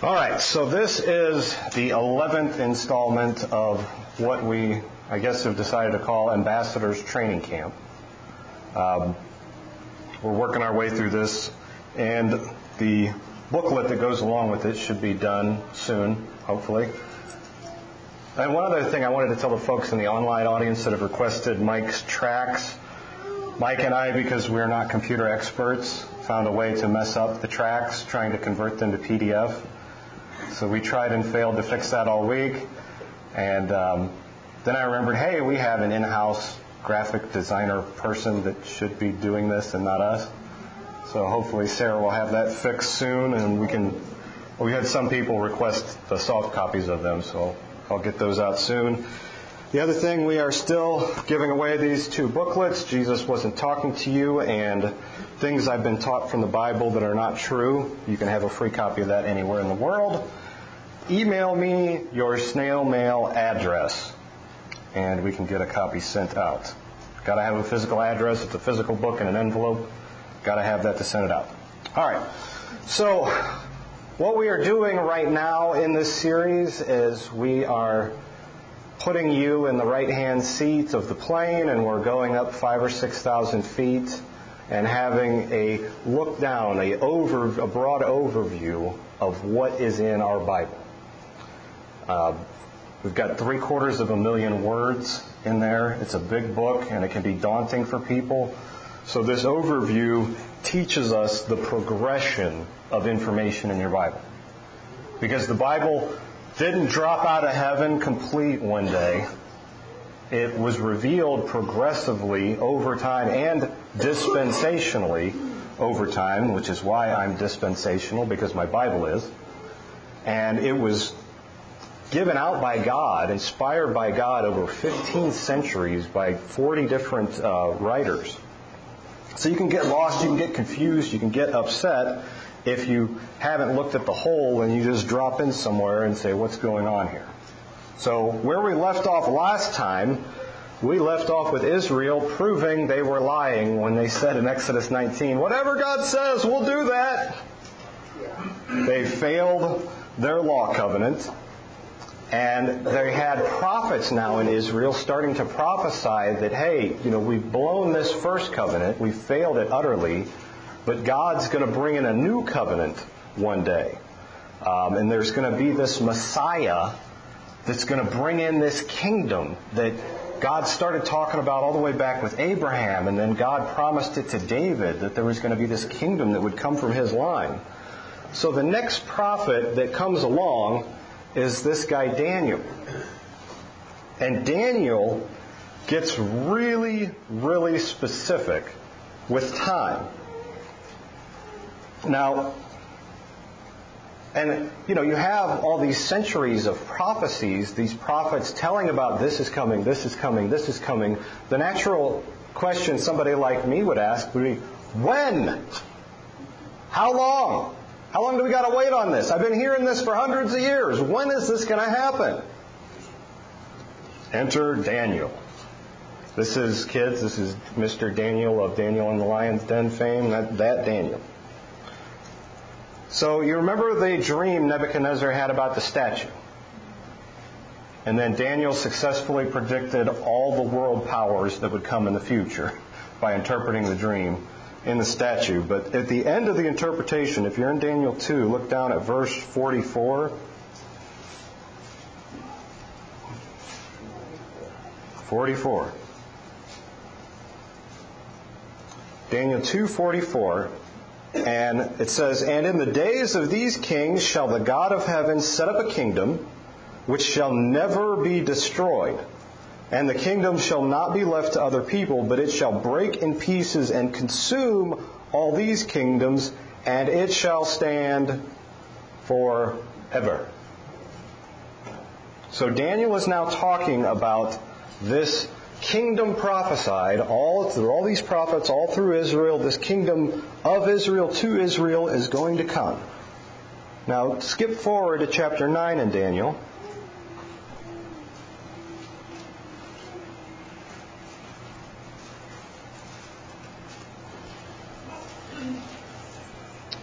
All right, so this is the 11th installment of what we, I guess, have decided to call Ambassadors Training Camp. We're working our way through this, and the booklet that goes along with it should be done soon, hopefully. And one other thing I wanted to tell the folks in the online audience that have requested Mike's tracks. Mike and I, because we're not computer experts, found a way to mess up the tracks, trying to convert them to PDF. So we tried and failed to fix that all week. And then I remembered, hey, we have an in-house graphic designer person that should be doing this and not us. So hopefully Sarah will have that fixed soon, and we had some people request the soft copies of them, so I'll get those out soon. The other thing, we are still giving away these two booklets, Jesus Wasn't Talking to You, and Things I've Been Taught from the Bible That Are Not True. You can have a free copy of that anywhere in the world. Email me your snail mail address, and we can get a copy sent out. Got to have a physical address. It's a physical book in an envelope. Got to have that to send it out. All right. So what we are doing right now in this series is we are putting you in the right-hand seat of the plane, and we're going up 5,000 or 6,000 feet and having a look down, a broad overview of what is in our Bible. We've got 750,000 words in there. It's a big book, and it can be daunting for people. So this overview teaches us the progression of information in your Bible. Because the Bible didn't drop out of heaven complete one day. It was revealed progressively over time and dispensationally over time, which is why I'm dispensational, because my Bible is. And it was given out by God, inspired by God over 15 centuries by 40 different writers. So you can get lost, you can get confused, you can get upset if you haven't looked at the whole and you just drop in somewhere and say, what's going on here? So where we left off last time, we left off with Israel proving they were lying when they said in Exodus 19, whatever God says, we'll do that. They failed their law covenant, and they had prophets now in Israel starting to prophesy that, hey, we've blown this first covenant, we failed it utterly, but God's going to bring in a new covenant one day. And there's going to be this Messiah that's going to bring in this kingdom that God started talking about all the way back with Abraham, and then God promised it to David that there was going to be this kingdom that would come from his line. So the next prophet that comes along is this guy Daniel. And Daniel gets really, really specific with time. Now, and you have all these centuries of prophecies, these prophets telling about this is coming, this is coming, this is coming. The natural question somebody like me would ask would be, when? How long? How long do we got to wait on this? I've been hearing this for hundreds of years. When is this going to happen? Enter Daniel. This is Mr. Daniel of Daniel in the Lion's Den fame, that Daniel. So you remember the dream Nebuchadnezzar had about the statue. And then Daniel successfully predicted all the world powers that would come in the future by interpreting the dream in the statue. But at the end of the interpretation, if you're in Daniel 2, look down at verse 44. 44. Daniel 2:44. And it says, and in the days of these kings shall the God of heaven set up a kingdom which shall never be destroyed. And the kingdom shall not be left to other people, but it shall break in pieces and consume all these kingdoms, and it shall stand forever. So Daniel is now talking about this kingdom prophesied through all these prophets, all through Israel. This kingdom of Israel to Israel is going to come. Now, skip forward to chapter 9 in Daniel.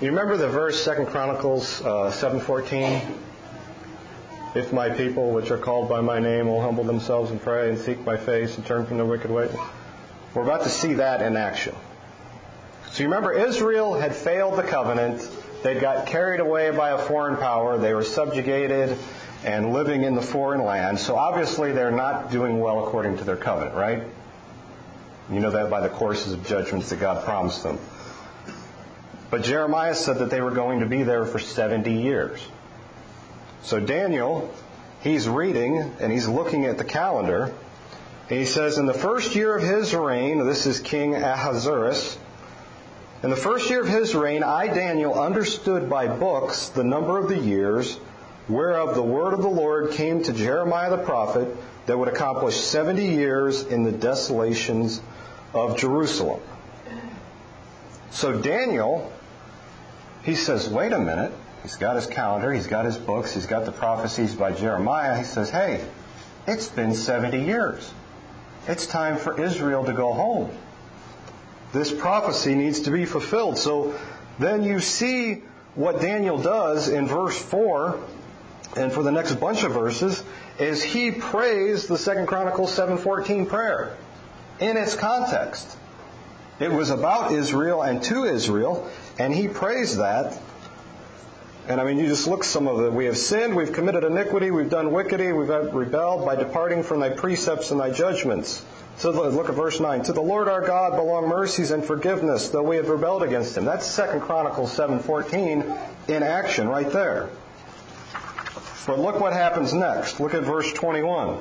You remember the verse, 2 Chronicles 7:14? If my people, which are called by my name, will humble themselves and pray and seek my face and turn from their wicked ways. We're about to see that in action. So you remember Israel had failed the covenant. They got carried away by a foreign power. They were subjugated and living in the foreign land. So obviously they're not doing well according to their covenant, right? You know that by the courses of judgments that God promised them. But Jeremiah said that they were going to be there for 70 years. So Daniel, he's reading and he's looking at the calendar. And he says, in the first year of his reign, this is King Ahasuerus, in the first year of his reign, I, Daniel, understood by books the number of the years, whereof the word of the Lord came to Jeremiah the prophet, that would accomplish 70 years in the desolations of Jerusalem. So Daniel, he says, wait a minute. He's got his calendar, he's got his books, he's got the prophecies by Jeremiah. He says, hey, it's been 70 years. It's time for Israel to go home. This prophecy needs to be fulfilled. So then you see what Daniel does in verse 4, and for the next bunch of verses, is he prays the 2 Chronicles 7:14 prayer in its context. It was about Israel and to Israel, and he prays that. And I mean, you just look some of it. We have sinned, we've committed iniquity, we've done wickedly, we've rebelled by departing from thy precepts and thy judgments. So look at verse 9. To the Lord our God belong mercies and forgiveness, though we have rebelled against him. That's 2 Chronicles 7:14 in action right there. But look what happens next. Look at verse 21.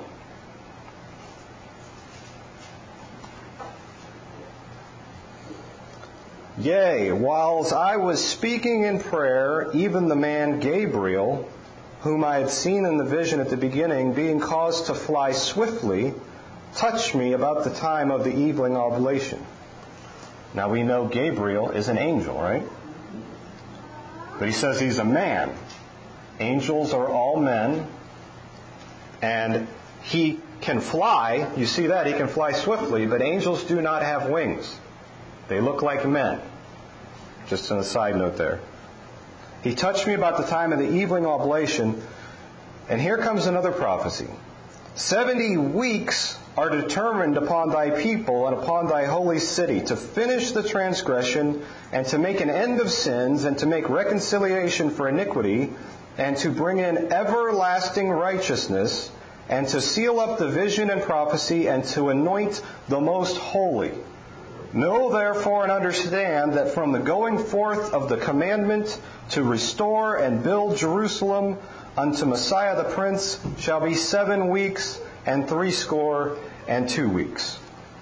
Yea, whiles I was speaking in prayer, even the man Gabriel, whom I had seen in the vision at the beginning, being caused to fly swiftly, touched me about the time of the evening oblation. Now we know Gabriel is an angel, right? But he says he's a man. Angels are all men. And he can fly. You see that? He can fly swiftly. But angels do not have wings. They look like men. Just a side note there. He touched me about the time of the evening oblation. And here comes another prophecy. 70 weeks are determined upon thy people and upon thy holy city to finish the transgression and to make an end of sins and to make reconciliation for iniquity and to bring in everlasting righteousness and to seal up the vision and prophecy and to anoint the most holy. Know therefore and understand that from the going forth of the commandment to restore and build Jerusalem unto Messiah the Prince shall be 7 weeks and 62 weeks.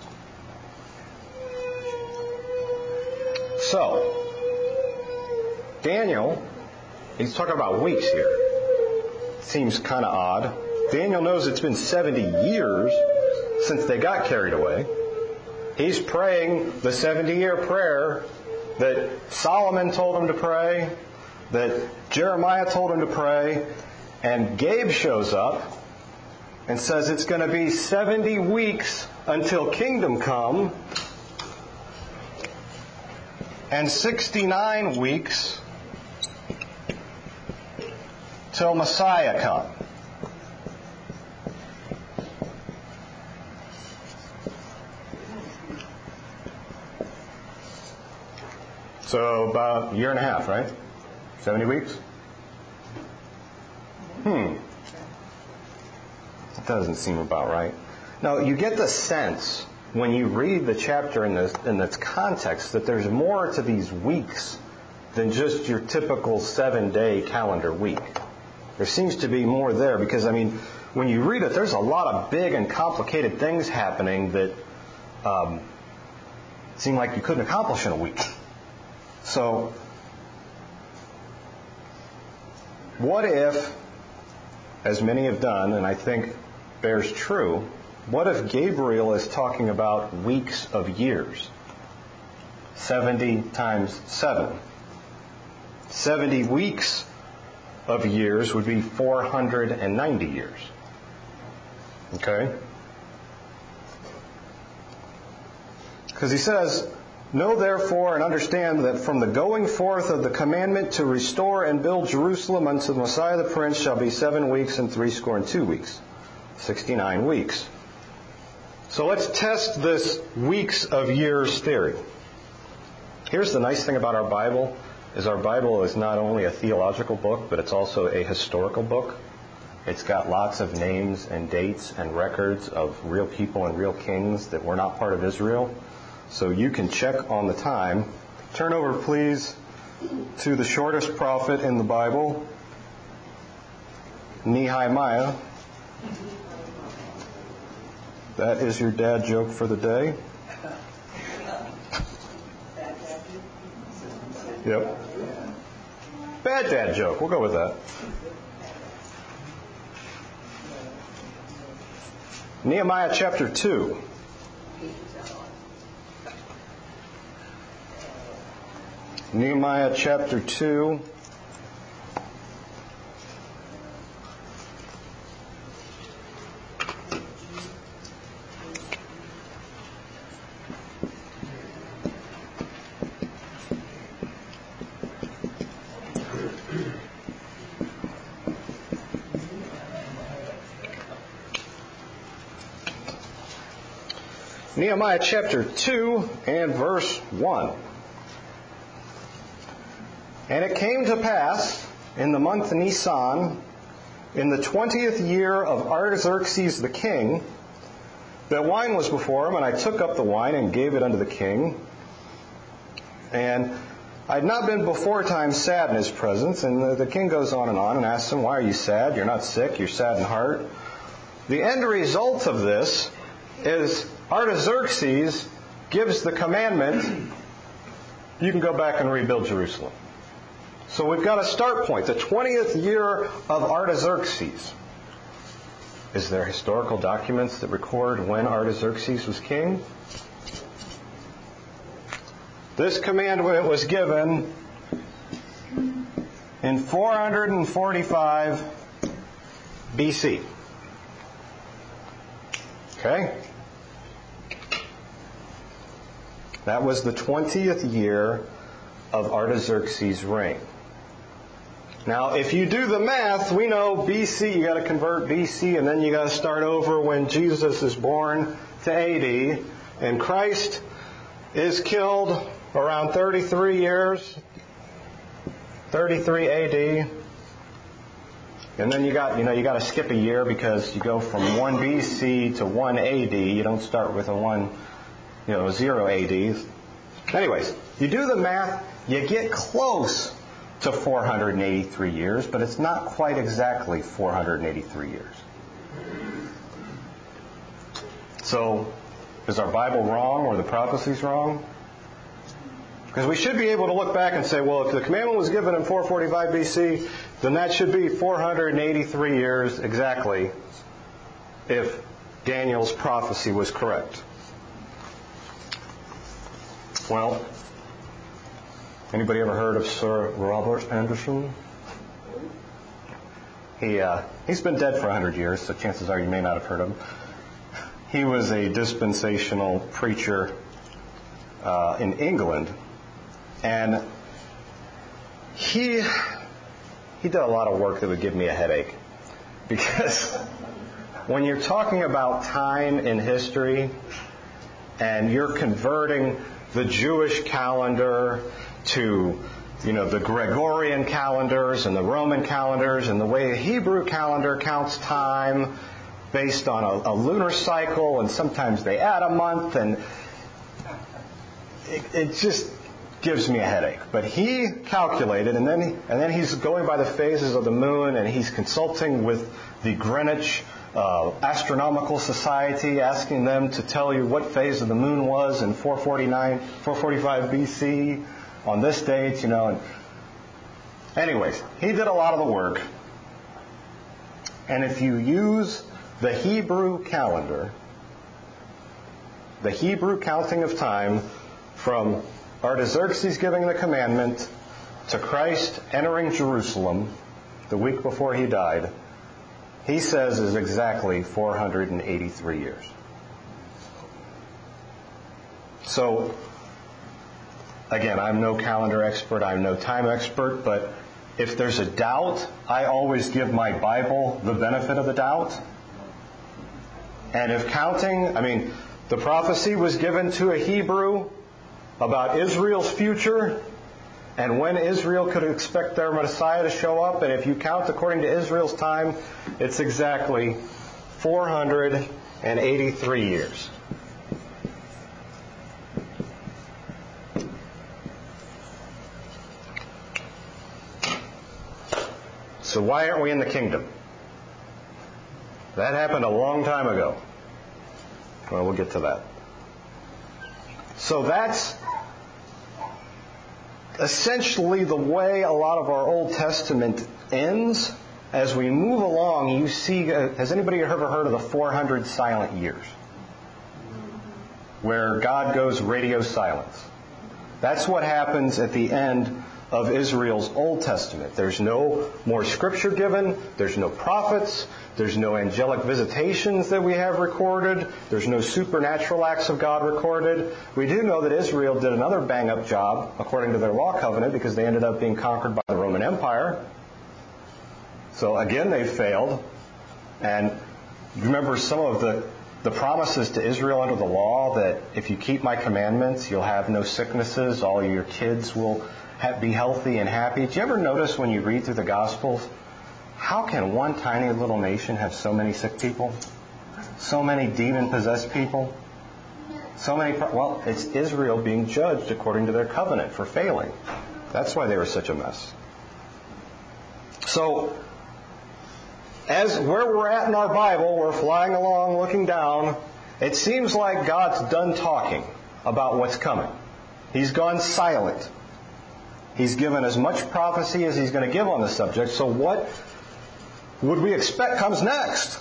So, Daniel, he's talking about weeks here. Seems kind of odd. Daniel knows it's been 70 years since they got carried away. He's praying the 70-year prayer that Solomon told him to pray, that Jeremiah told him to pray, and Gabe shows up and says it's going to be 70 weeks until kingdom come and 69 weeks till Messiah come. So about a year and a half, right? 70 weeks? That doesn't seem about right. Now, you get the sense when you read the chapter in its context that there's more to these weeks than just your typical 7-day calendar week. There seems to be more there because, I mean, when you read it, there's a lot of big and complicated things happening that seem like you couldn't accomplish in a week. So, what if, as many have done, and I think bears true, what if Gabriel is talking about weeks of years? 70 times 7. 70 weeks of years would be 490 years. Okay? Because he says, Know therefore and understand that from the going forth of the commandment to restore and build Jerusalem unto the Messiah the Prince shall be 7 weeks and 62 weeks. 69 weeks. So let's test this weeks of years theory. Here's the nice thing about our Bible, is our Bible is not only a theological book, but it's also a historical book. It's got lots of names and dates and records of real people and real kings that were not part of Israel. So you can check on the time. Turn over, please, to the shortest prophet in the Bible, Nehemiah. That is your dad joke for the day. Yep. Bad dad joke. We'll go with that. Nehemiah chapter 2. Nehemiah chapter 2. Nehemiah chapter 2 and verse 1. And it came to pass in the month Nisan, in the 20th year of Artaxerxes the king, that wine was before him, and I took up the wine and gave it unto the king. And I had not been before time sad in his presence. And the king goes on and asks him, why are you sad? You're not sick, you're sad in heart. The end result of this is Artaxerxes gives the commandment, you can go back and rebuild Jerusalem. So we've got a start point, the 20th year of Artaxerxes. Is there historical documents that record when Artaxerxes was king? This commandment was given in 445 BC. Okay? That was the 20th year of Artaxerxes' reign. Now, if you do the math, we know BC, you got to convert BC, and then you got to start over when Jesus is born to AD, and Christ is killed around 33 years, 33 AD, and then you got to skip a year because you go from 1 BC to 1 AD. You don't start with a 0 AD. Anyways, you do the math, you get close to 483 years, but it's not quite exactly 483 years. So, is our Bible wrong or the prophecies wrong? Because we should be able to look back and say, well, if the commandment was given in 445 BC, then that should be 483 years exactly if Daniel's prophecy was correct. Well, anybody ever heard of Sir Robert Anderson? He's been dead for 100 years, so chances are you may not have heard of him. He was a dispensational preacher in England, and he did a lot of work that would give me a headache, because when you're talking about time in history and you're converting the Jewish calendar to, the Gregorian calendars and the Roman calendars, and the way the Hebrew calendar counts time based on a lunar cycle, and sometimes they add a month, and it just gives me a headache. But he calculated, and then he's going by the phases of the moon, and he's consulting with the Greenwich Astronomical Society, asking them to tell you what phase of the moon was in 445 BC on this date, And anyways, he did a lot of the work. And if you use the Hebrew calendar, the Hebrew counting of time from Artaxerxes giving the commandment to Christ entering Jerusalem the week before he died, he says is exactly 483 years. So, Again, I'm no calendar expert, I'm no time expert, but if there's a doubt, I always give my Bible the benefit of the doubt. And if counting, the prophecy was given to a Hebrew about Israel's future and when Israel could expect their Messiah to show up. And if you count according to Israel's time, it's exactly 483 years. So why aren't we in the kingdom? That happened a long time ago. Well, we'll get to that. So that's essentially the way a lot of our Old Testament ends. As we move along, you see, has anybody ever heard of the 400 silent years? Where God goes radio silence. That's what happens at the end of Israel's Old Testament. There's no more scripture given. There's no prophets. There's no angelic visitations that we have recorded. There's no supernatural acts of God recorded. We do know that Israel did another bang-up job according to their law covenant because they ended up being conquered by the Roman Empire. So again, they failed. And remember some of the promises to Israel under the law that if you keep my commandments, you'll have no sicknesses, all your kids will be healthy and happy. Do you ever notice when you read through the Gospels, how can one tiny little nation have so many sick people? So many demon-possessed people? Well, it's Israel being judged according to their covenant for failing. That's why they were such a mess. So, as where we're at in our Bible, we're flying along looking down, it seems like God's done talking about what's coming. He's gone silent. He's given as much prophecy as he's going to give on the subject. So what would we expect comes next?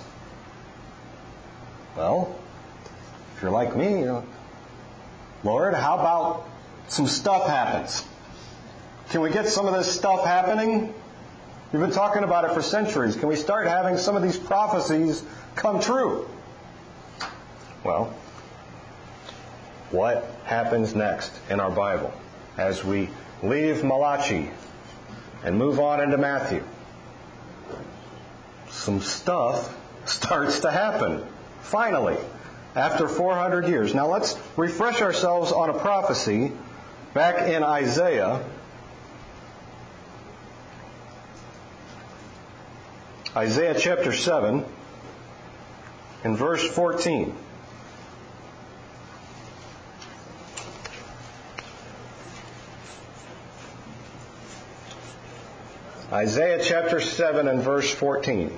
Well, if you're like me, Lord, how about some stuff happens? Can we get some of this stuff happening? We've been talking about it for centuries. Can we start having some of these prophecies come true? Well, what happens next in our Bible as we leave Malachi and move on into Matthew? Some stuff starts to happen, finally, after 400 years. Now let's refresh ourselves on a prophecy back in Isaiah. Isaiah chapter 7 and verse 14. Isaiah chapter 7 and verse 14.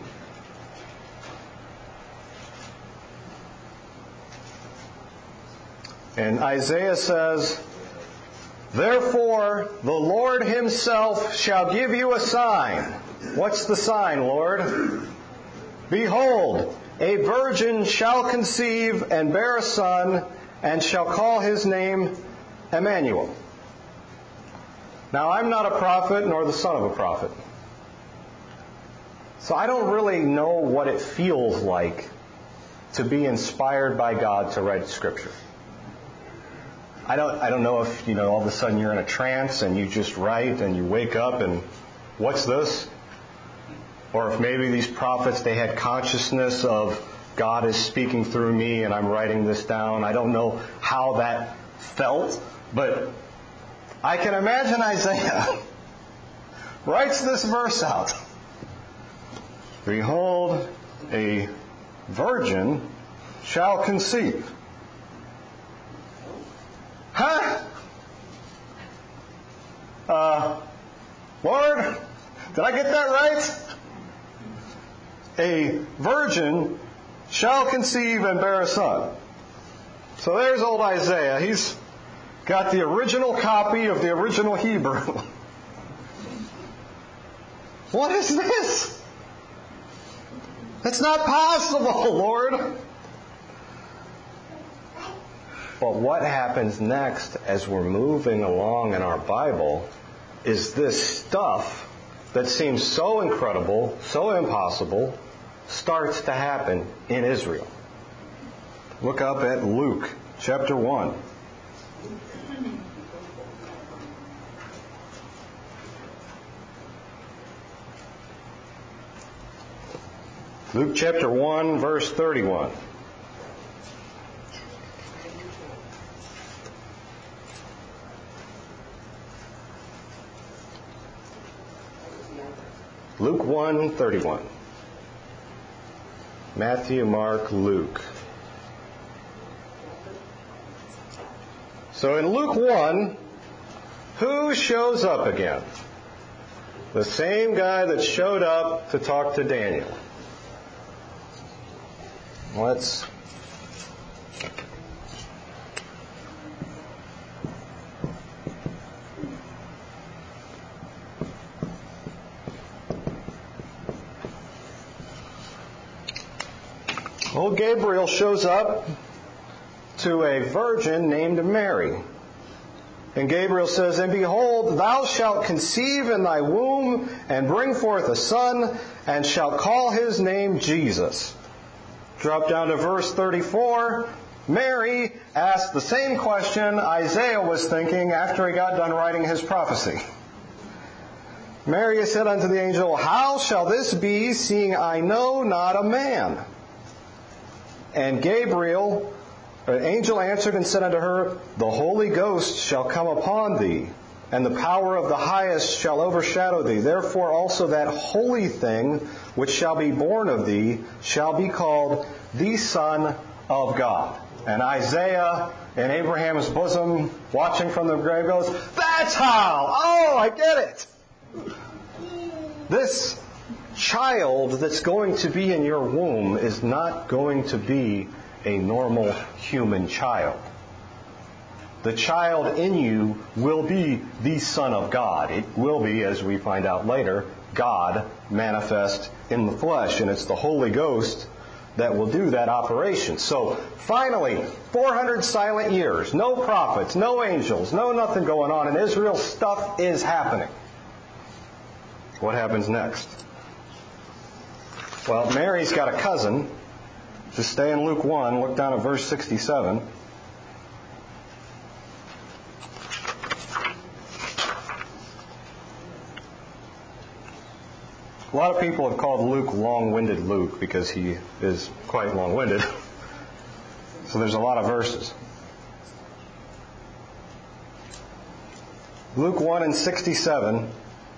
And Isaiah says, "Therefore the Lord himself shall give you a sign." What's the sign, Lord? "Behold, a virgin shall conceive and bear a son, and shall call his name Emmanuel." Now, I'm not a prophet nor the son of a prophet. So I don't really know what it feels like to be inspired by God to write Scripture. I don't know if, all of a sudden you're in a trance and you just write and you wake up and what's this? Or if maybe these prophets, they had consciousness of God is speaking through me and I'm writing this down. I don't know how that felt, but I can imagine Isaiah writes this verse out. "Behold, a virgin shall conceive." Huh? Lord, did I get that right? A virgin shall conceive and bear a son. So there's old Isaiah. He's got the original copy of the original Hebrew. What is this? It's not possible, Lord. But what happens next as we're moving along in our Bible is this stuff that seems so incredible, so impossible, starts to happen in Israel. Look up at Luke chapter 1. Luke chapter 1, verse 31. Luke 1:31. Matthew, Mark, Luke. So in Luke 1, who shows up again? The same guy that showed up to talk to Daniel. Old Gabriel shows up to a virgin named Mary. And Gabriel says, "And behold, thou shalt conceive in thy womb, and bring forth a son, and shalt call his name Jesus." Drop down to verse 34. Mary asked the same question Isaiah was thinking after he got done writing his prophecy. Mary said unto the angel, "How shall this be, seeing I know not a man?" And Gabriel, an angel, answered and said unto her, "The Holy Ghost shall come upon thee, and the power of the highest shall overshadow thee. Therefore also that holy thing which shall be born of thee shall be called the Son of God." And Isaiah in Abraham's bosom, watching from the grave, goes, "That's how! Oh, I get it! This child that's going to be in your womb is not going to be a normal human child. The child in you will be the Son of God. It will be, as we find out later, God manifest in the flesh. And it's the Holy Ghost that will do that operation. So, finally, 400 silent years. No prophets, no angels, no nothing going on in Israel. Stuff is happening. What happens next? Well, Mary's got a cousin. Just stay in Luke 1. Look down at verse 67. A lot of people have called Luke long-winded Luke because he is quite long-winded. So there's a lot of verses. Luke 1 and 67.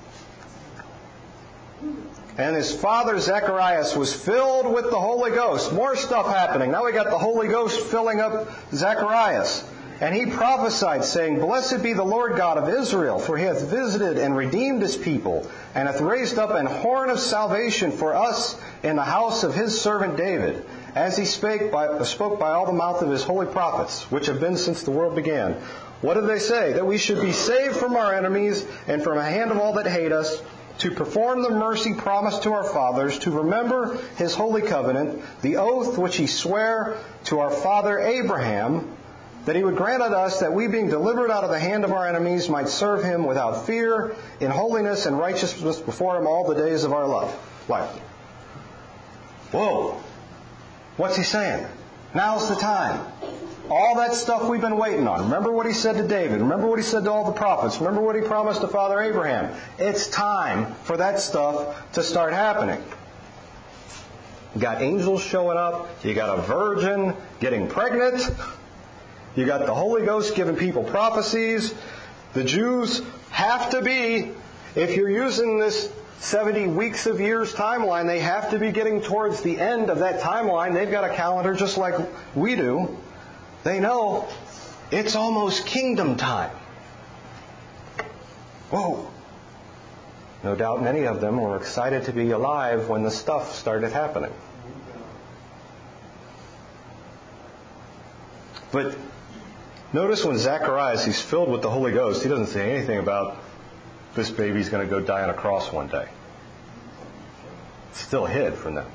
And his father Zacharias was filled with the Holy Ghost. More stuff happening. Now we got the Holy Ghost filling up Zacharias. And he prophesied, saying, "Blessed be the Lord God of Israel, for he hath visited and redeemed his people, and hath raised up an horn of salvation for us in the house of his servant David, as he spoke by all the mouth of his holy prophets, which have been since the world began." What did they say? That we should be saved from our enemies and from the hand of all that hate us, to perform the mercy promised to our fathers, to remember his holy covenant, the oath which he sware to our father Abraham, that he would grant unto us that we, being delivered out of the hand of our enemies, might serve him without fear, in holiness and righteousness before him all the days of our life. Whoa! What's he saying? Now's the time. All that stuff we've been waiting on. Remember what he said to David. Remember what he said to all the prophets. Remember what he promised to Father Abraham. It's time for that stuff to start happening. You got angels showing up. You got a virgin getting pregnant. You got the Holy Ghost giving people prophecies. The Jews have to be, if you're using this 70 weeks of years timeline, they have to be getting towards the end of that timeline. They've got a calendar just like we do. They know it's almost kingdom time. Whoa. No doubt many of them were excited to be alive when the stuff started happening. But notice when Zacharias, he's filled with the Holy Ghost, he doesn't say anything about this baby's going to go die on a cross one day. It's still hid from them.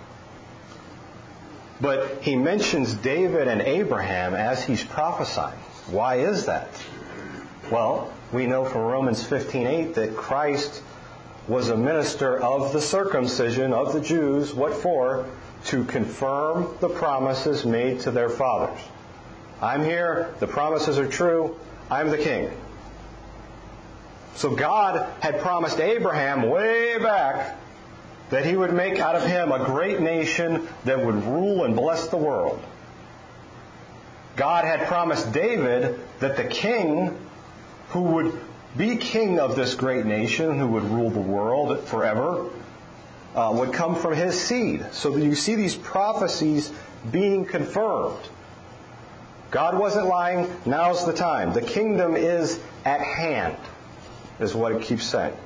But he mentions David and Abraham as he's prophesying. Why is that? Well, we know from Romans 15:8 that Christ was a minister of the circumcision of the Jews. What for? To confirm the promises made to their fathers. I'm here. The promises are true. I'm the king. So God had promised Abraham way back that he would make out of him a great nation that would rule and bless the world. God had promised David that the king who would be king of this great nation, who would rule the world forever, would come from his seed. So you see these prophecies being confirmed. God wasn't lying. Now's the time. The kingdom is at hand, is what it keeps saying.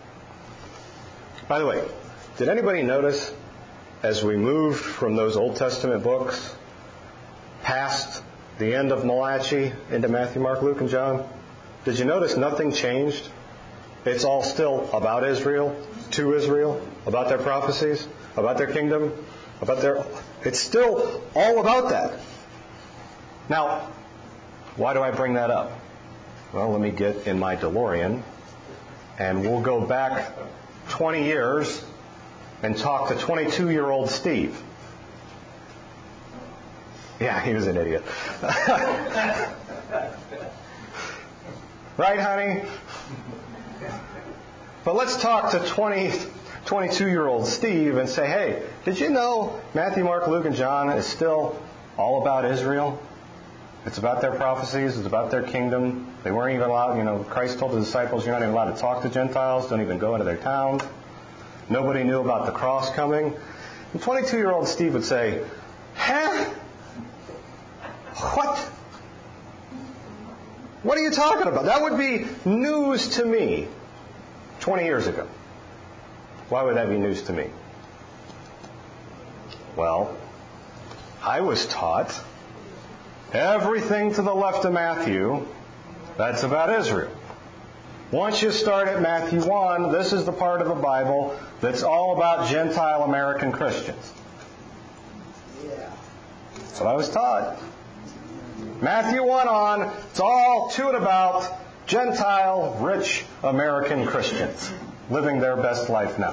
By the way, did anybody notice as we moved from those Old Testament books past the end of Malachi into Matthew, Mark, Luke, and John, did you notice nothing changed? It's all still about Israel, to Israel, about their prophecies, about their kingdom, it's still all about that. Now, why do I bring that up? Well, let me get in my DeLorean, and we'll go back 20 years and talk to 22-year-old Steve. Yeah, he was an idiot. Right, honey? But let's talk to 22-year-old Steve and say, hey, did you know Matthew, Mark, Luke, and John is still all about Israel? It's about their prophecies. It's about their kingdom. They weren't even allowed, Christ told the disciples, you're not even allowed to talk to Gentiles. Don't even go into their towns. Nobody knew about the cross coming. And 22-year-old Steve would say, huh? What? What are you talking about? That would be news to me 20 years ago. Why would that be news to me? Well, I was taught everything to the left of Matthew, that's about Israel. Once you start at Matthew 1, this is the part of the Bible that's all about Gentile American Christians. That's what I was taught. Matthew 1 on, it's all to and about Gentile, rich American Christians living their best life now.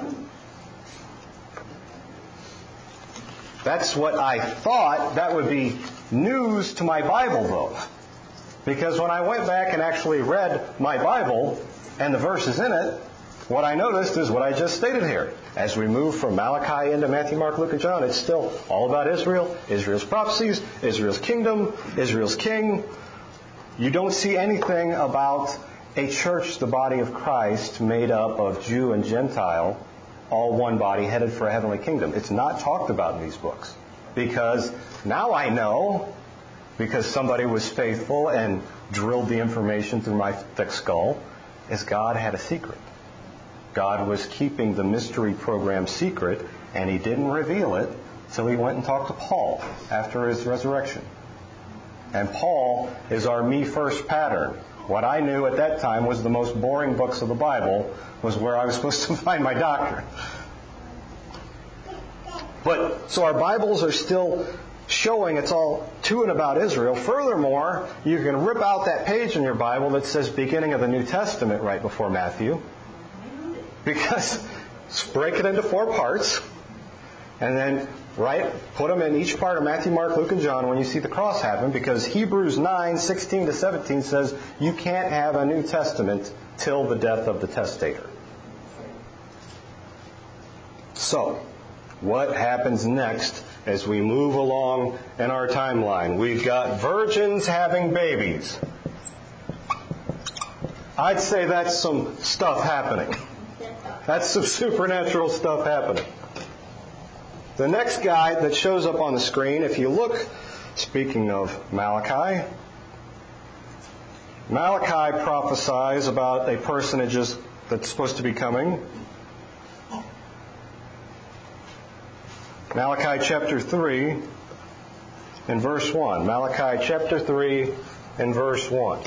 That's what I thought. That would be news to my Bible, though. Because when I went back and actually read my Bible and the verses in it, what I noticed is what I just stated here. As we move from Malachi into Matthew, Mark, Luke, and John, it's still all about Israel, Israel's prophecies, Israel's kingdom, Israel's king. You don't see anything about a church, the body of Christ, made up of Jew and Gentile, all one body headed for a heavenly kingdom. It's not talked about in these books. Because now I know, because somebody was faithful and drilled the information through my thick skull, is God had a secret. God was keeping the mystery program secret, and He didn't reveal it till He went and talked to Paul after His resurrection. And Paul is our me first pattern. What I knew at that time was the most boring books of the Bible was where I was supposed to find my doctrine. But, so our Bibles are still showing it's all to and about Israel. Furthermore, you can rip out that page in your Bible that says beginning of the New Testament right before Matthew. Because break it into 4 parts and then put them in each part of Matthew, Mark, Luke, and John when you see the cross happen, because Hebrews 9:16-17 says you can't have a New Testament till the death of the testator. So, what happens next as we move along in our timeline? We've got virgins having babies. I'd say that's some stuff happening. That's some supernatural stuff happening. The next guy that shows up on the screen, if you look, speaking of Malachi prophesies about a personage that's supposed to be coming. Malachi chapter 3 and verse 1. Malachi chapter 3 and verse 1.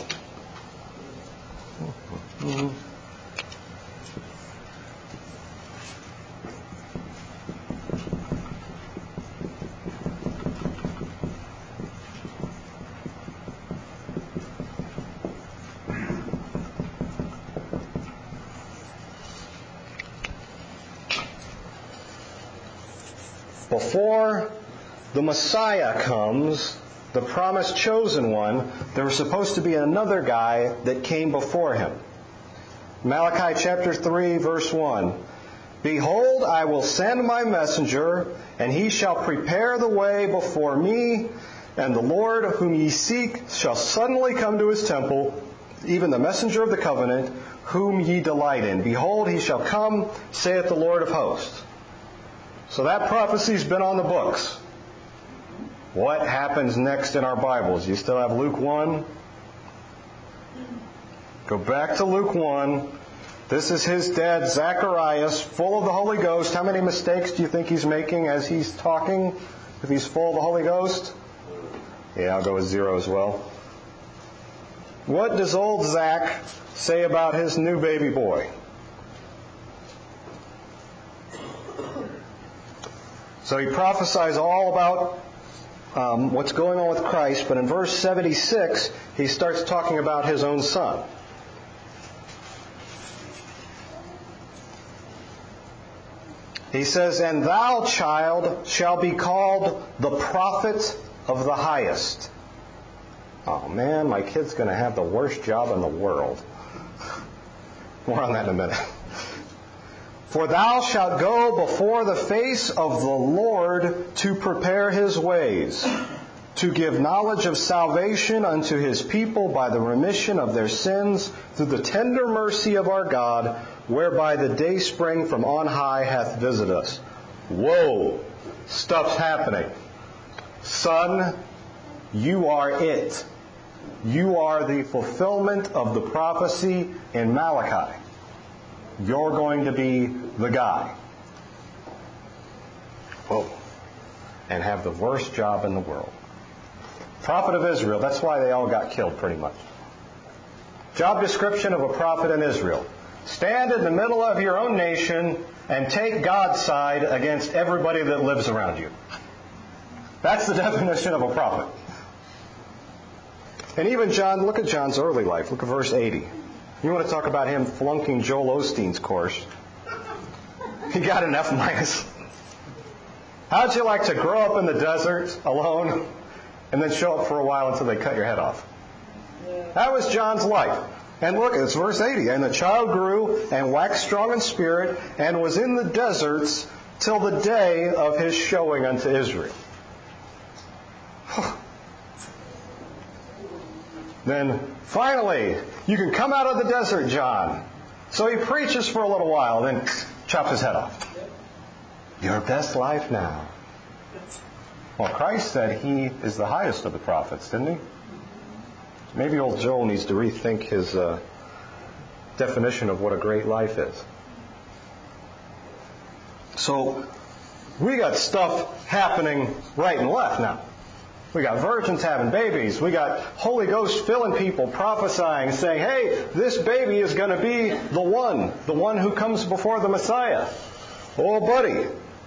Before the Messiah comes, the promised chosen one, there was supposed to be another guy that came before him. Malachi chapter 3, verse 1. Behold, I will send my messenger, and he shall prepare the way before me, and the Lord whom ye seek shall suddenly come to his temple, even the messenger of the covenant, whom ye delight in. Behold, he shall come, saith the Lord of hosts. So that prophecy's been on the books. What happens next in our Bibles? You still have Luke 1? Go back to Luke 1. This is his dad, Zacharias, full of the Holy Ghost. How many mistakes do you think he's making as he's talking? If he's full of the Holy Ghost? Yeah, I'll go with 0 as well. What does old Zach say about his new baby boy? So he prophesies all about what's going on with Christ, but in verse 76, he starts talking about his own son. He says, "And thou, child, shall be called the prophet of the highest." Oh man, my kid's going to have the worst job in the world. More on that in a minute. "For thou shalt go before the face of the Lord to prepare his ways, to give knowledge of salvation unto his people by the remission of their sins, through the tender mercy of our God, whereby the dayspring from on high hath visited us." Whoa! Stuff's happening. Son, you are it. You are the fulfillment of the prophecy in Malachi. You're going to be the guy. Whoa. And have the worst job in the world. Prophet of Israel. That's why they all got killed, pretty much. Job description of a prophet in Israel. Stand in the middle of your own nation and take God's side against everybody that lives around you. That's the definition of a prophet. And even John, look at John's early life. Look at verse 80. You want to talk about him flunking Joel Osteen's course. He got an F-. How'd you like to grow up in the desert alone and then show up for a while until they cut your head off? That was John's life. And look, it's verse 80. "And the child grew and waxed strong in spirit and was in the deserts till the day of his showing unto Israel." Then finally, you can come out of the desert, John. So he preaches for a little while, then chops his head off. Your best life now. Well, Christ said he is the highest of the prophets, didn't he? Maybe old Joel needs to rethink his definition of what a great life is. So we got stuff happening right and left now. We got virgins having babies. We got Holy Ghost filling people, prophesying, saying, hey, this baby is going to be the one who comes before the Messiah. Oh, buddy.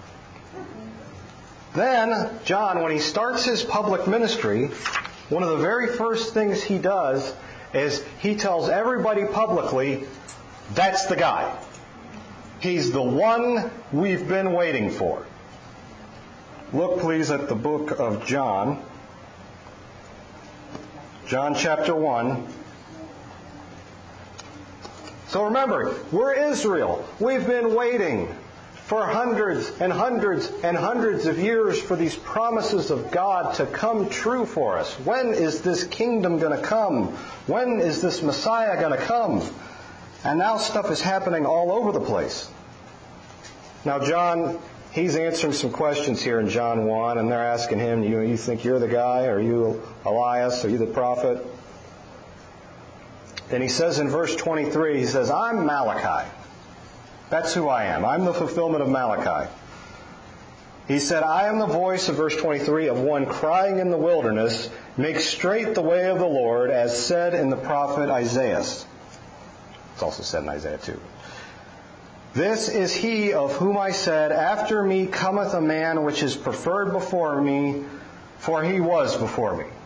Then, John, when he starts his public ministry, one of the very first things he does is he tells everybody publicly, that's the guy. He's the one we've been waiting for. Look, please, at the book of John. John chapter 1. So remember, we're Israel. We've been waiting for hundreds and hundreds and hundreds of years for these promises of God to come true for us. When is this kingdom going to come? When is this Messiah going to come? And now stuff is happening all over the place. Now John, he's answering some questions here in John 1, and they're asking him, you think you're the guy? Are you Elias? Are you the prophet? And he says in verse 23, he says, I'm Malachi. That's who I am. I'm the fulfillment of Malachi. He said, I am the voice, of verse 23, of one crying in the wilderness, make straight the way of the Lord, as said in the prophet Isaiah. It's also said in Isaiah 2. This is he of whom I said, after me cometh a man which is preferred before me, for he was before me.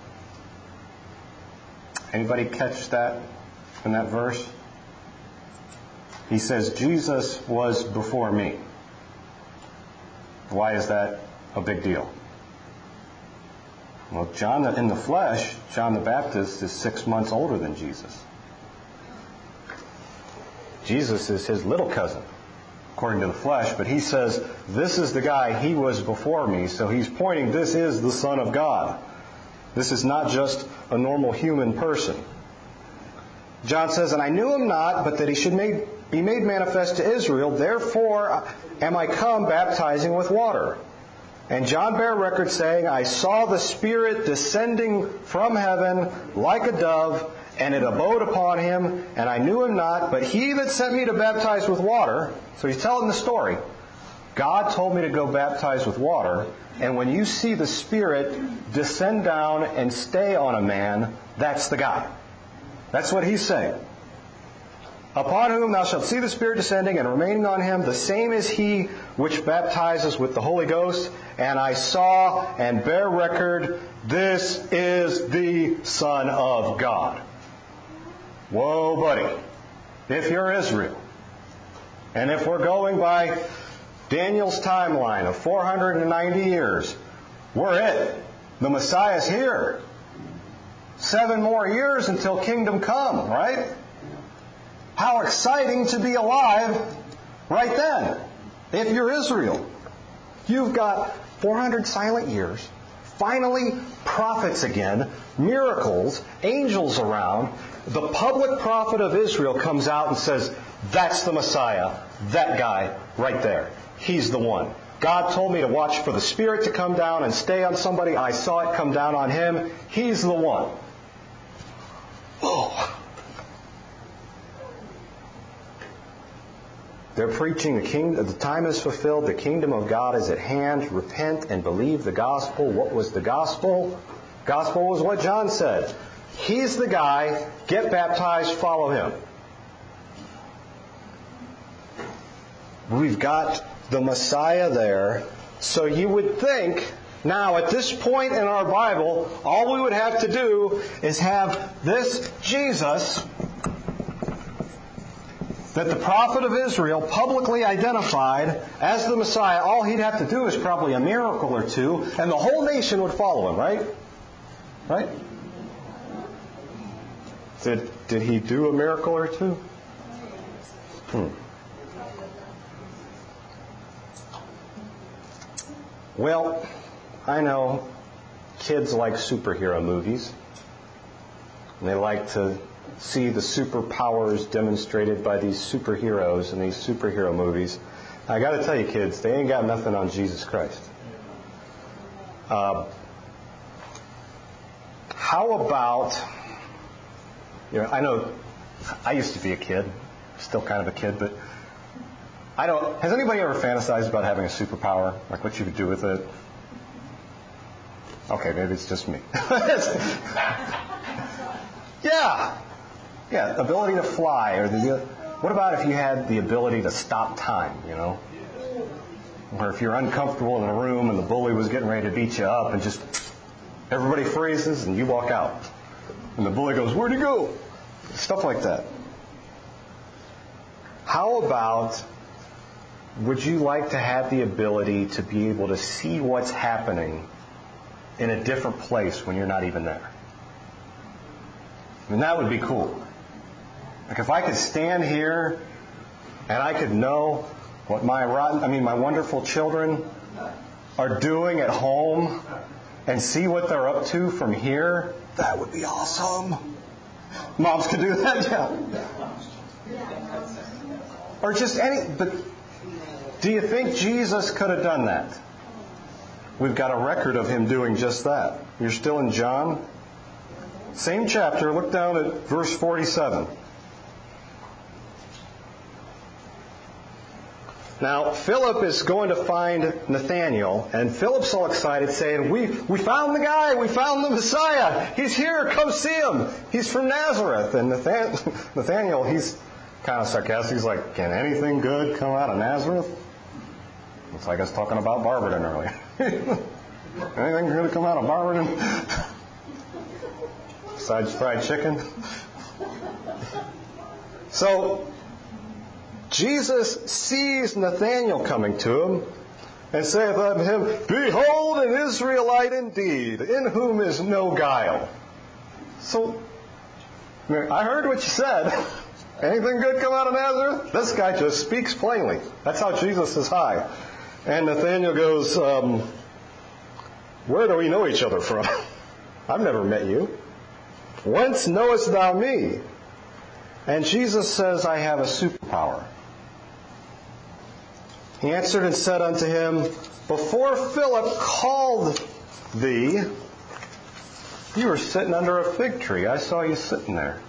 Anybody catch that in that verse? He says, Jesus was before me. Why is that a big deal? Well, John in the flesh, John the Baptist, is 6 months older than Jesus. Jesus is his little cousin. according to the flesh, but he says, this is the guy, he was before me. So he's pointing, this is the Son of God. This is not just a normal human person. John says, and I knew him not, but that he should be made manifest to Israel. Therefore am I come baptizing with water. And John bare record, saying, I saw the Spirit descending from heaven like a dove, and it abode upon him, and I knew him not, but he that sent me to baptize with water. So he's telling the story. God told me to go baptize with water, and when you see the Spirit descend down and stay on a man, that's the guy. That's what he's saying. Upon whom thou shalt see the Spirit descending and remaining on him, the same is he which baptizes with the Holy Ghost. And I saw and bear record, this is the Son of God. Whoa, buddy. If you're Israel, and if we're going by Daniel's timeline of 490 years, we're it. The Messiah's here. 7 more years until kingdom come, right? How exciting to be alive right then, if you're Israel. You've got 400 silent years, finally prophets again, miracles, angels around. The public prophet of Israel comes out and says, that's the Messiah, that guy right there. He's the one. God told me to watch for the Spirit to come down and stay on somebody. I saw it come down on him. He's the one. Oh. They're preaching the time is fulfilled, the kingdom of God is at hand, repent and believe the gospel. What was the gospel? Gospel was what John said. He's the guy, get baptized, follow him. We've got the Messiah there, so you would think, now at this point in our Bible, all we would have to do is have this Jesus that the prophet of Israel publicly identified as the Messiah. All he'd have to do is probably a miracle or two, and the whole nation would follow him, right? Right? Did he do a miracle or two? Well, I know kids like superhero movies. And they like to see the superpowers demonstrated by these superheroes in these superhero movies. I got to tell you, kids, they ain't got nothing on Jesus Christ. How about, I know I used to be a kid, still kind of a kid, but has anybody ever fantasized about having a superpower? Like what you could do with it? Okay, maybe it's just me. Yeah, ability to fly. What about if you had the ability to stop time, Or if you're uncomfortable in a room and the bully was getting ready to beat you up and just everybody freezes and you walk out. And the bully goes, where'd he go? Stuff like that. How about, would you like to have the ability to be able to see what's happening in a different place when you're not even there? I mean, that would be cool. Like if I could stand here and I could know what my wonderful children are doing at home and see what they're up to from here, that would be awesome. Moms could do that, yeah. Or just but do you think Jesus could have done that? We've got a record of him doing just that. You're still in John? Same chapter, look down at verse 47. Now, Philip is going to find Nathanael, and Philip's all excited, saying, we found the guy, we found the Messiah. He's here, come see him. He's from Nazareth. And Nathanael, he's kind of sarcastic. He's like, can anything good come out of Nazareth? Looks like I was talking about Barberton earlier. Anything good come out of Barberton? Besides fried chicken? So, Jesus sees Nathanael coming to him and saith unto him, behold an Israelite indeed, in whom is no guile. So, I heard what you said. Anything good come out of Nazareth? This guy just speaks plainly. That's how Jesus is high. And Nathanael goes, where do we know each other from? I've never met you. Whence knowest thou me? And Jesus says, I have a superpower. He answered and said unto him, before Philip called thee, you were sitting under a fig tree. I saw you sitting there.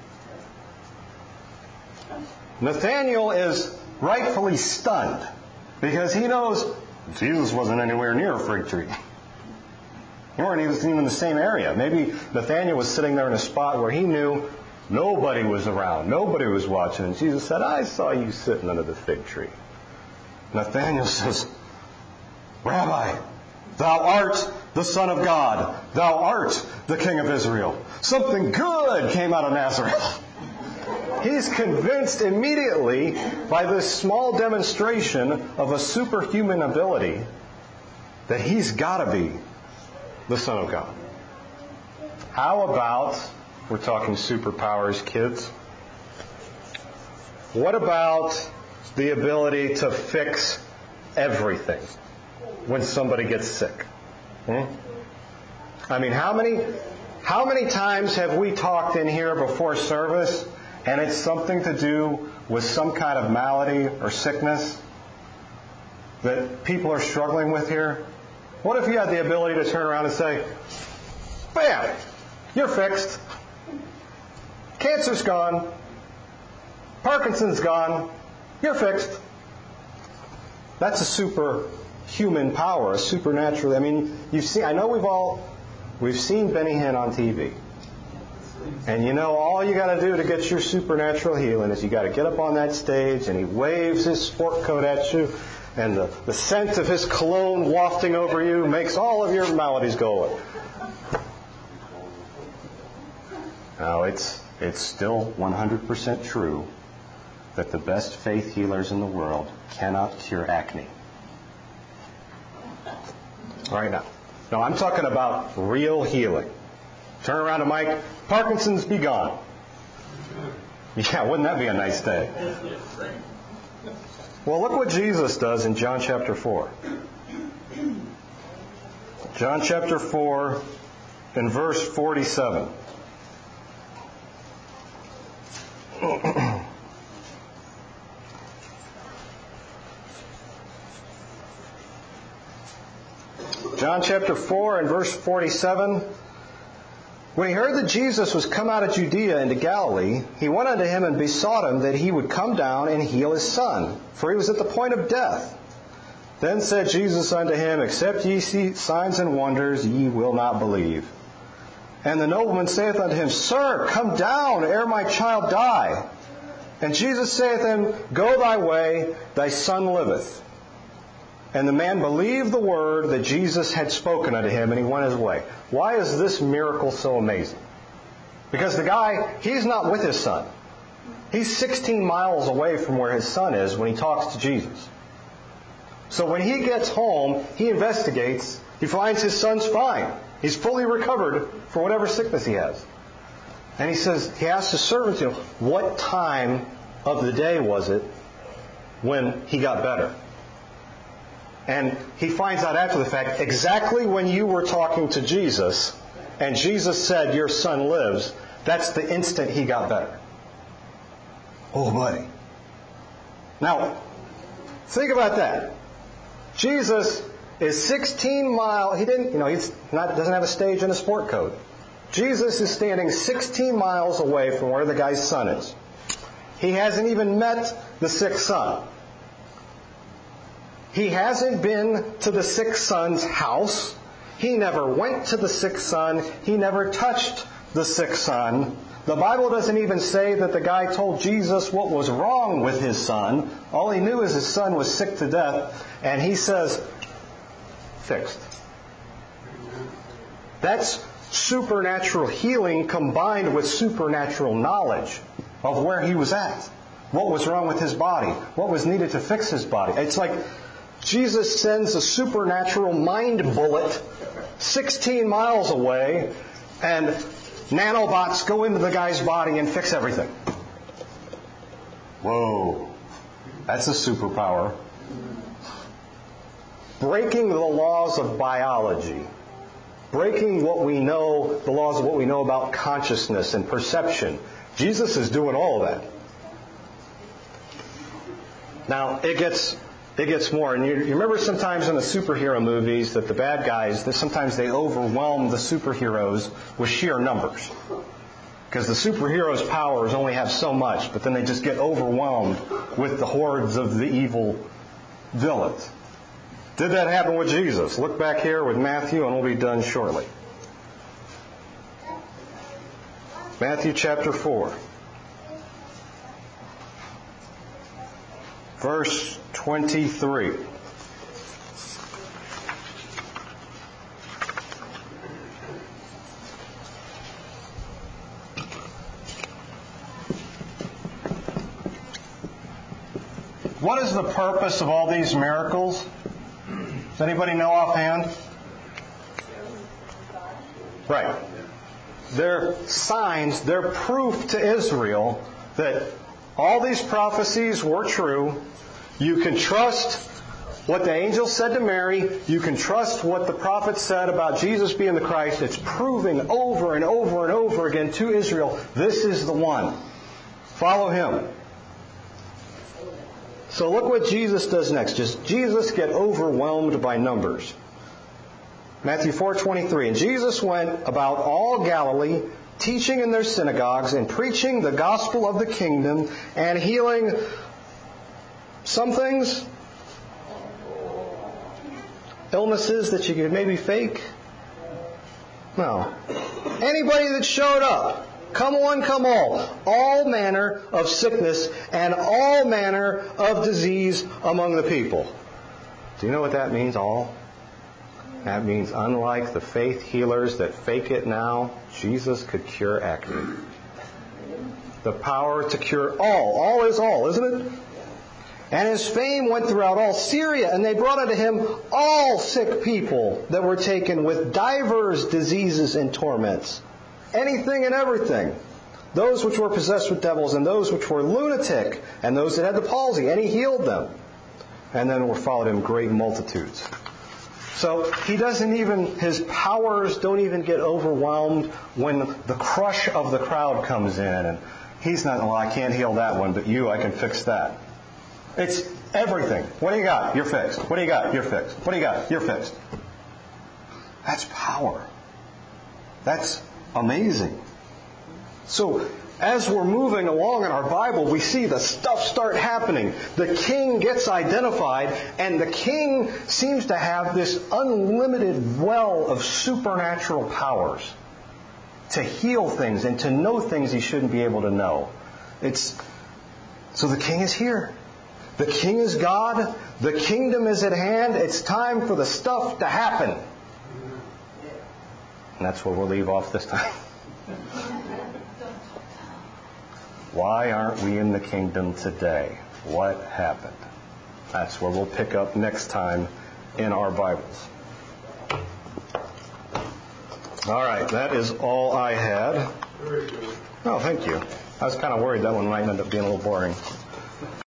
Nathanael is rightfully stunned because he knows Jesus wasn't anywhere near a fig tree. They weren't even in the same area. Maybe Nathanael was sitting there in a spot where he knew nobody was around, nobody was watching. And Jesus said, I saw you sitting under the fig tree. Nathanael says, Rabbi, thou art the Son of God. Thou art the King of Israel. Something good came out of Nazareth. He's convinced immediately by this small demonstration of a superhuman ability that he's got to be the Son of God. How about, we're talking superpowers, kids, what about the ability to fix everything when somebody gets sick? I mean, how many times have we talked in here before service and it's something to do with some kind of malady or sickness that people are struggling with here? What if you had the ability to turn around and say, bam, you're fixed. Cancer's gone. Parkinson's gone. You're fixed. That's a superhuman power, a supernatural. I mean, I know we've seen Benny Hinn on TV. And you know, all you got to do to get your supernatural healing is you got to get up on that stage and he waves his sport coat at you and the scent of his cologne wafting over you makes all of your maladies go away. Now, it's still 100% true that the best faith healers in the world cannot cure acne. Right now. No, I'm talking about real healing. Turn around to Mike, Parkinson's be gone. Yeah, wouldn't that be a nice day? Well, look what Jesus does in John chapter 4. John chapter 4 and verse 47. John chapter 4 and verse 47. When he heard that Jesus was come out of Judea into Galilee, he went unto him and besought him that he would come down and heal his son, for he was at the point of death. Then said Jesus unto him, except ye see signs and wonders, ye will not believe. And the nobleman saith unto him, Sir, come down, ere my child die. And Jesus saith unto him, Go thy way, thy son liveth. And the man believed the word that Jesus had spoken unto him, and he went his way. Why is this miracle so amazing? Because the guy, he's not with his son. He's 16 miles away from where his son is when he talks to Jesus. So when he gets home, he investigates. He finds his son's fine. He's fully recovered for whatever sickness he has. And he asks his servant, what time of the day was it when he got better? And he finds out after the fact, exactly when you were talking to Jesus, and Jesus said, your son lives, that's the instant he got better. Oh, buddy. Now, think about that. Jesus is 16 miles, doesn't have a stage and a sport coat. Jesus is standing 16 miles away from where the guy's son is. He hasn't even met the sick son. He hasn't been to the sick son's house. He never went to the sick son. He never touched the sick son. The Bible doesn't even say that the guy told Jesus what was wrong with his son. All he knew is his son was sick to death. And he says, fixed. That's supernatural healing combined with supernatural knowledge of where he was at. What was wrong with his body. What was needed to fix his body. It's like Jesus sends a supernatural mind bullet 16 miles away, and nanobots go into the guy's body and fix everything. Whoa, that's a superpower. Breaking the laws of biology. Breaking what we know, the laws of what we know about consciousness and perception. Jesus is doing all of that. Now, it gets more. And you remember sometimes in the superhero movies that the bad guys, that sometimes they overwhelm the superheroes with sheer numbers. Because the superheroes' powers only have so much, but then they just get overwhelmed with the hordes of the evil villains. Did that happen with Jesus? Look back here with Matthew and we'll be done shortly. Matthew chapter 4. Verse 23. What is the purpose of all these miracles? Does anybody know offhand? Right. They're signs, they're proof to Israel that all these prophecies were true. You can trust what the angel said to Mary. You can trust what the prophet said about Jesus being the Christ. It's proving over and over and over again to Israel, this is the one. Follow him. So look what Jesus does next. Just Jesus get overwhelmed by numbers. Matthew 4:23. And Jesus went about all Galilee, teaching in their synagogues and preaching the gospel of the kingdom and healing some things, illnesses that you could maybe fake. No. Anybody that showed up. Come one, come all manner of sickness and all manner of disease among the people. Do you know what that means, all? That means unlike the faith healers that fake it now, Jesus could cure acne. The power to cure all. All is all, isn't it? And his fame went throughout all Syria, and they brought unto him all sick people that were taken with divers diseases and torments. Anything and everything. Those which were possessed with devils, and those which were lunatic, and those that had the palsy, and he healed them. And then were followed him great multitudes. So he doesn't even, his powers don't even get overwhelmed when the crush of the crowd comes in. And he's not, well, I can't heal that one, but you, I can fix that. It's everything. What do you got? You're fixed. What do you got? You're fixed. What do you got? You're fixed. That's power. That's amazing. So, as we're moving along in our Bible, we see the stuff start happening. The king gets identified, and the king seems to have this unlimited well of supernatural powers to heal things and to know things he shouldn't be able to know. So the king is here. The king is God. The kingdom is at hand. It's time for the stuff to happen. And that's where we'll leave off this time. Why aren't we in the kingdom today? What happened? That's where we'll pick up next time in our Bibles. All right, that is all I had. Oh, thank you. I was kind of worried that one might end up being a little boring.